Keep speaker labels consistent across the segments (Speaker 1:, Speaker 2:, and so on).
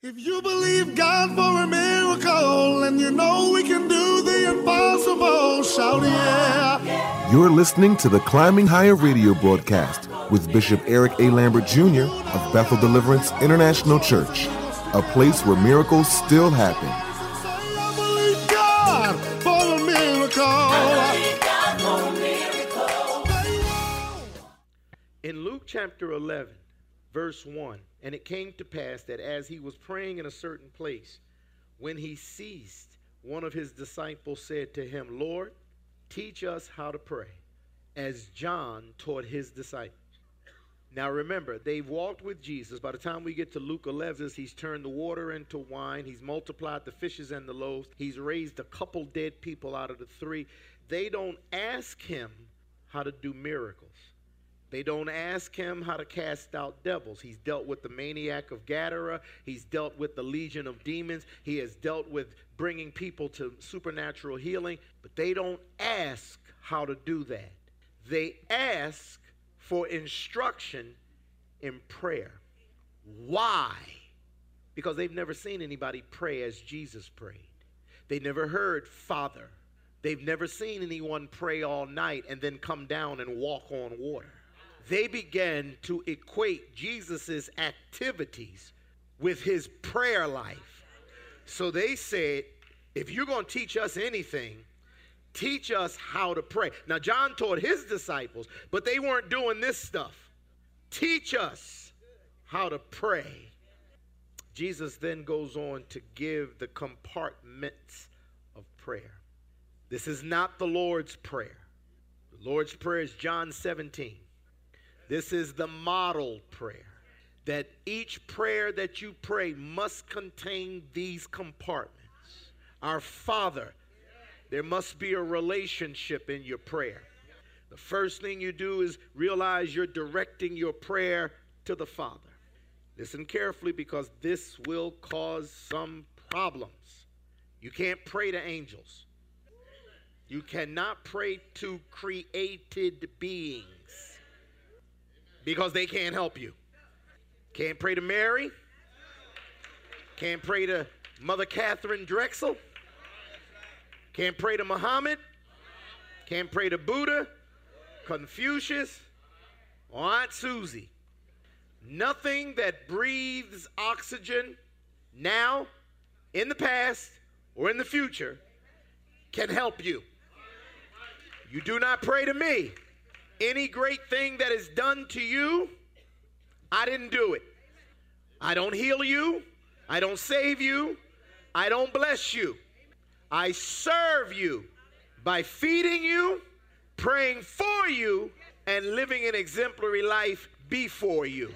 Speaker 1: If you believe God for a miracle and you know we can do the impossible, shout yeah.
Speaker 2: You're listening to the Climbing Higher radio broadcast with Bishop Eric A. Lambert Jr. of Bethel Deliverance International Church, a place where miracles still happen.
Speaker 1: I believe God for a miracle.
Speaker 3: In Luke chapter 11, verse 1, and it came to pass that as he was praying in a certain place, when he ceased, one of his disciples said to him, Lord, teach us how to pray, as John taught his disciples. Now remember, they've walked with Jesus. By the time we get to Luke 11, he's turned the water into wine. He's multiplied the fishes and the loaves. He's raised a couple dead people out of the three. They don't ask him how to do miracles. They don't ask him how to cast out devils. He's dealt with the maniac of Gadara. He's dealt with the legion of demons. He has dealt with bringing people to supernatural healing. But they don't ask how to do that. They ask for instruction in prayer. Why? Because they've never seen anybody pray as Jesus prayed. They never heard Father. They've never seen anyone pray all night and then come down and walk on water. They began to equate Jesus's activities with his prayer life. So they said, if you're going to teach us anything, teach us how to pray. Now, John taught his disciples, but they weren't doing this stuff. Teach us how to pray. Jesus then goes on to give the compartments of prayer. This is not the Lord's Prayer. The Lord's Prayer is John 17. This is the model prayer, that each prayer that you pray must contain these compartments. Our Father, there must be a relationship in your prayer. The first thing you do is realize you're directing your prayer to the Father. Listen carefully, because this will cause some problems. You can't pray to angels. You cannot pray to created beings, because they can't help you. Can't pray to Mary. Can't pray to Mother Catherine Drexel. Can't pray to Muhammad. Can't pray to Buddha, Confucius, or Aunt Susie. Nothing that breathes oxygen now, in the past, or in the future can help you. You do not pray to me. Any great thing that is done to you, I didn't do it. I don't heal you. I don't save you. I don't bless you. I serve you by feeding you, praying for you, and living an exemplary life before you.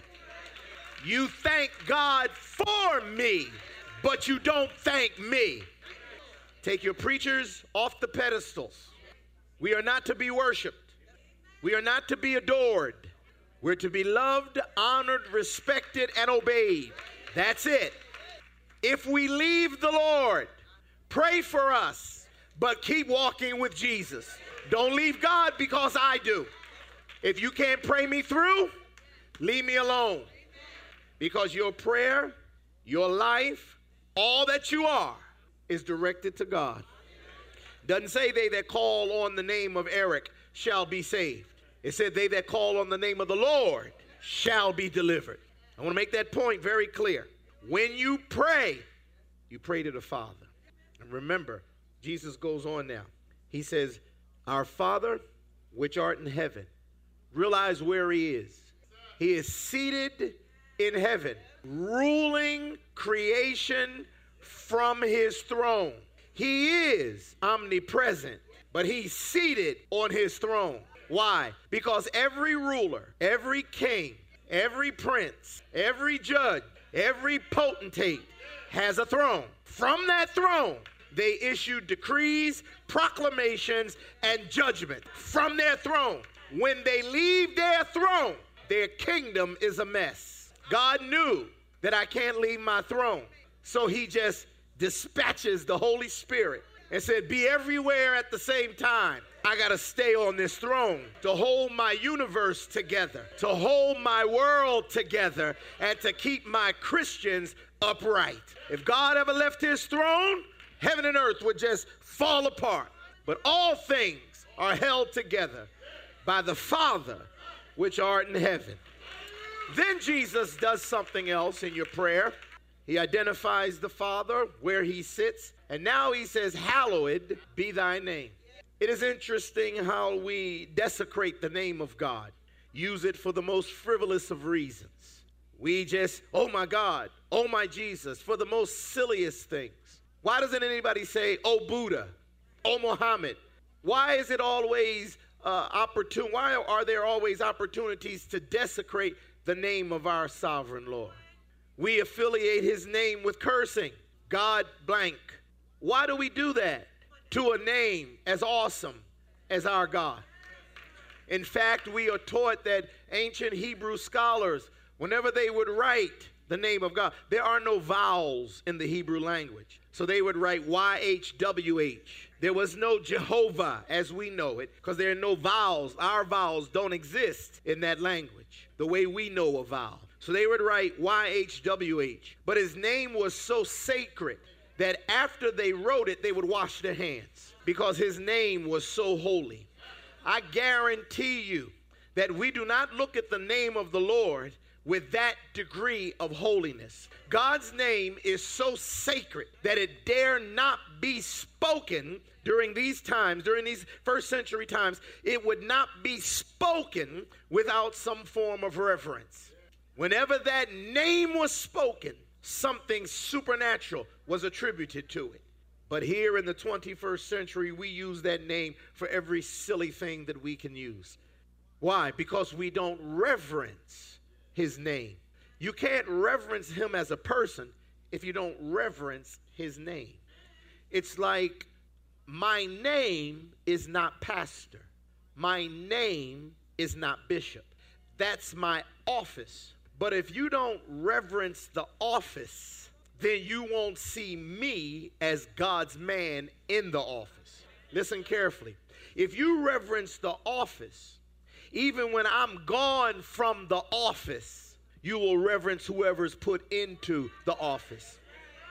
Speaker 3: You thank God for me, but you don't thank me. Take your preachers off the pedestals. We are not to be worshiped. We are not to be adored. We're to be loved, honored, respected, and obeyed. That's it. If we leave the Lord, pray for us, but keep walking with Jesus. Don't leave God because I do. If you can't pray me through, leave me alone. Because your prayer, your life, all that you are is directed to God. Doesn't say they that call on the name of Eric shall be saved. It said they that call on the name of the Lord shall be delivered. I want to make that point very clear. When you pray to the Father. And remember, Jesus goes on now. He says, our Father, which art in heaven. Realize where he is. He is seated in heaven, ruling creation from his throne. He is omnipresent, but he's seated on his throne. Why? Because every ruler, every king, every prince, every judge, every potentate has a throne. From that throne, they issue decrees, proclamations, and judgment. From their throne. When they leave their throne, their kingdom is a mess. God knew that I can't leave my throne. So he just dispatches the Holy Spirit and said, be everywhere at the same time. I got to stay on this throne to hold my universe together, to hold my world together, and to keep my Christians upright. If God ever left his throne, heaven and earth would just fall apart. But all things are held together by the Father which art in heaven. Then Jesus does something else in your prayer. He identifies the Father where he sits, and now he says, hallowed be thy name. It is interesting how we desecrate the name of God, use it for the most frivolous of reasons. We just, oh my God, oh my Jesus, for the most silliest things. Why doesn't anybody say, oh Buddha, oh Muhammad? Why is it always opportune? Why are there always opportunities to desecrate the name of our sovereign Lord? We affiliate his name with cursing. God blank. Why do we do that to a name as awesome as our God? In fact, we are taught that ancient Hebrew scholars, whenever they would write the name of God, there are no vowels in the Hebrew language. So they would write YHWH. There was no Jehovah as we know it, because there are no vowels. Our vowels don't exist in that language the way we know a vowel. So they would write YHWH. But his name was so sacred that after they wrote it, they would wash their hands because his name was so holy. I guarantee you that we do not look at the name of the Lord with that degree of holiness. God's name is so sacred that it dare not be spoken during these times, during these first century times. It would not be spoken without some form of reverence. Whenever that name was spoken, something supernatural was attributed to it. But here in the 21st century, we use that name for every silly thing that we can use. Why? Because we don't reverence his name. You can't reverence him as a person if you don't reverence his name. It's like, my name is not pastor. My name is not bishop. That's my office. But if you don't reverence the office, then you won't see me as God's man in the office. Listen carefully. If you reverence the office, even when I'm gone from the office, you will reverence whoever's put into the office.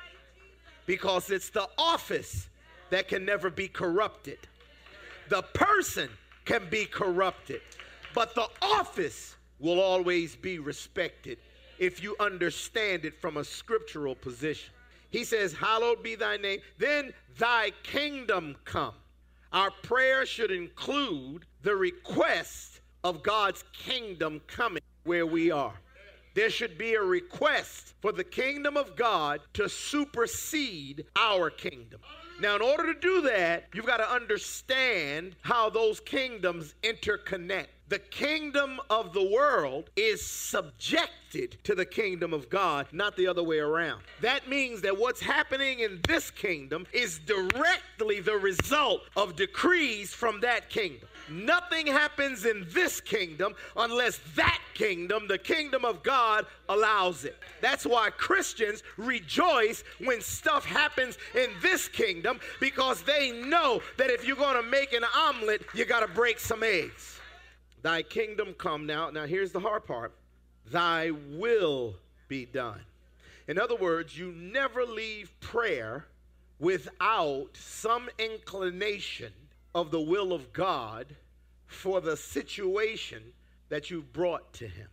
Speaker 3: Because it's the office that can never be corrupted. The person can be corrupted, but the office will always be respected if you understand it from a scriptural position. He says, hallowed be thy name, then thy kingdom come. Our prayer should include the request of God's kingdom coming where we are. There should be a request for the kingdom of God to supersede our kingdom. Now, in order to do that, you've got to understand how those kingdoms interconnect. The kingdom of the world is subjected to the kingdom of God, not the other way around. That means that what's happening in this kingdom is directly the result of decrees from that kingdom. Nothing happens in this kingdom unless that kingdom, the kingdom of God, allows it. That's why Christians rejoice when stuff happens in this kingdom, because they know that if you're going to make an omelet, you got to break some eggs. Thy kingdom come now. Now here's the hard part. Thy will be done. In other words, you never leave prayer without some inclination of the will of God for the situation that you brought to him.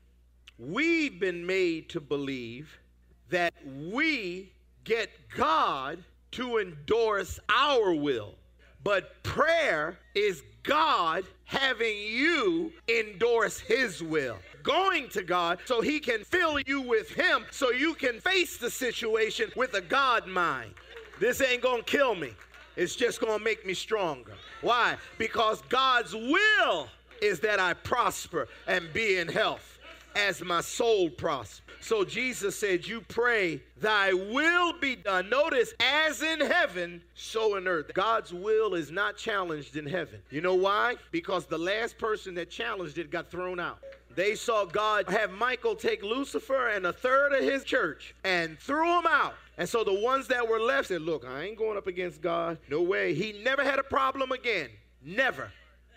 Speaker 3: We've been made to believe that we get God to endorse our will, but prayer is God having you endorse his will. Going to God so he can fill you with him so you can face the situation with a God mind. This ain't gonna kill me. It's just going to make me stronger. Why? Because God's will is that I prosper and be in health as my soul prospers. So Jesus said, you pray, thy will be done. Notice, as in heaven, so in earth. God's will is not challenged in heaven. You know why? Because the last person that challenged it got thrown out. They saw God have Michael take Lucifer and a third of his church and threw them out. And so the ones that were left said, look, I ain't going up against God. No way. He never had a problem again. Never.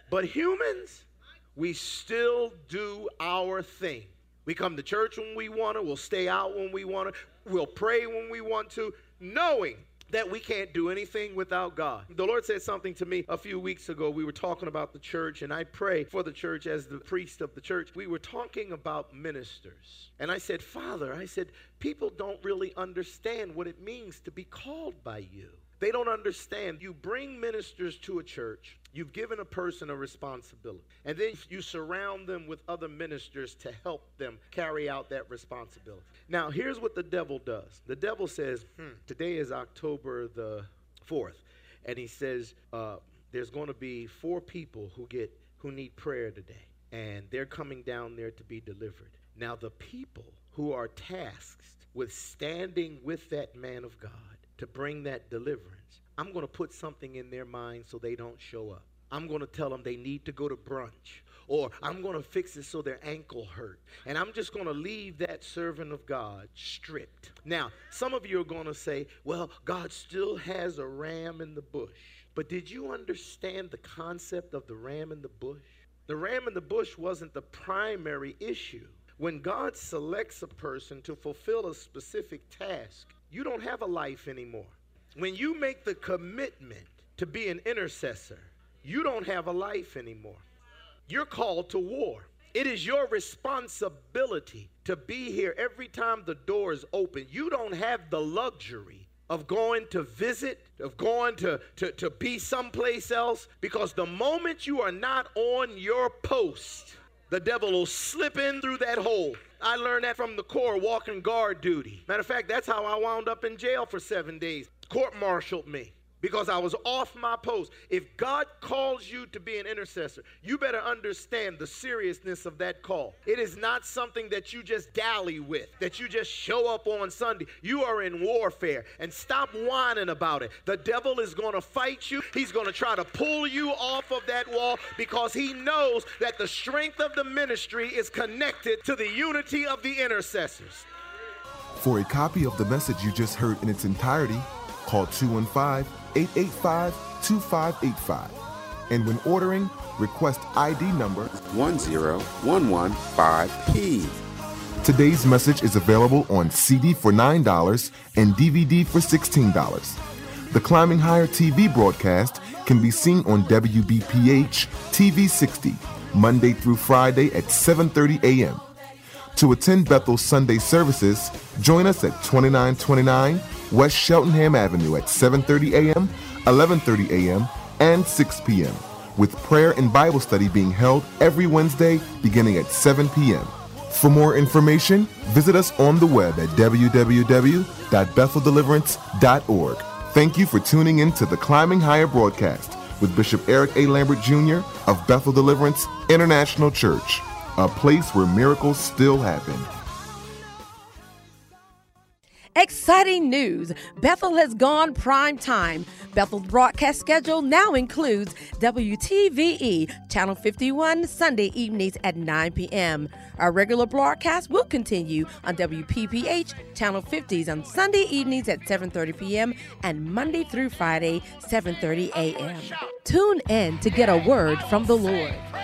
Speaker 3: But humans, we still do our thing. We come to church when we want to. We'll stay out when we want to. We'll pray when we want to, knowing that we can't do anything without God. The Lord said something to me a few weeks ago. We were talking about the church, and I pray for the church as the priest of the church. We were talking about ministers. And I said, Father, people don't really understand what it means to be called by you. They don't understand. You bring ministers to a church. You've given a person a responsibility. And then you surround them with other ministers to help them carry out that responsibility. Now, here's what the devil does. The devil says, today is October the 4th. And he says, there's going to be 4 people who need prayer today. And they're coming down there to be delivered. Now, the people who are tasked with standing with that man of God to bring that deliverance, I'm going to put something in their mind so they don't show up. I'm going to tell them they need to go to brunch, or I'm going to fix it so their ankle hurt. And I'm just going to leave that servant of God stripped. Now, some of you are going to say, well, God still has a ram in the bush. But did you understand the concept of the ram in the bush? The ram in the bush wasn't the primary issue. When God selects a person to fulfill a specific task, you don't have a life anymore. When you make the commitment to be an intercessor, you don't have a life anymore. You're called to war. It is your responsibility to be here every time the door is open. You don't have the luxury of going to visit, of going to be someplace else, because the moment you are not on your post, the devil will slip in through that hole. I learned that from the Corps, walking guard duty. Matter of fact, that's how I wound up in jail for 7 days. Court-martialed me because I was off my post. If God calls you to be an intercessor, you better understand the seriousness of that call. It is not something that you just dally with, that you just show up on Sunday. You are in warfare, and stop whining about it. The devil is going to fight you. He's going to try to pull you off of that wall because he knows that the strength of the ministry is connected to the unity of the intercessors.
Speaker 2: For a copy of the message you just heard in its entirety, call 215-885-2585. And when ordering, request ID number
Speaker 4: 10115P.
Speaker 2: Today's message is available on CD for $9 and DVD for $16. The Climbing Higher TV broadcast can be seen on WBPH TV 60, Monday through Friday at 7:30 a.m. To attend Bethel's Sunday services, join us at 2929 West Cheltenham Avenue at 7:30 a.m., 11:30 a.m., and 6 p.m., with prayer and Bible study being held every Wednesday beginning at 7 p.m. For more information, visit us on the web at www.betheldeliverance.org. Thank you for tuning in to the Climbing Higher broadcast with Bishop Eric A. Lambert Jr. of Bethel Deliverance International Church, a place where miracles still happen.
Speaker 5: Exciting news! Bethel has gone prime time. Bethel's broadcast schedule now includes WTVE Channel 51 Sunday evenings at 9 p.m. Our regular broadcast will continue on WPPH Channel 50s on Sunday evenings at 7:30 p.m. and Monday through Friday, 7:30 a.m. Tune in to get a word from the Lord.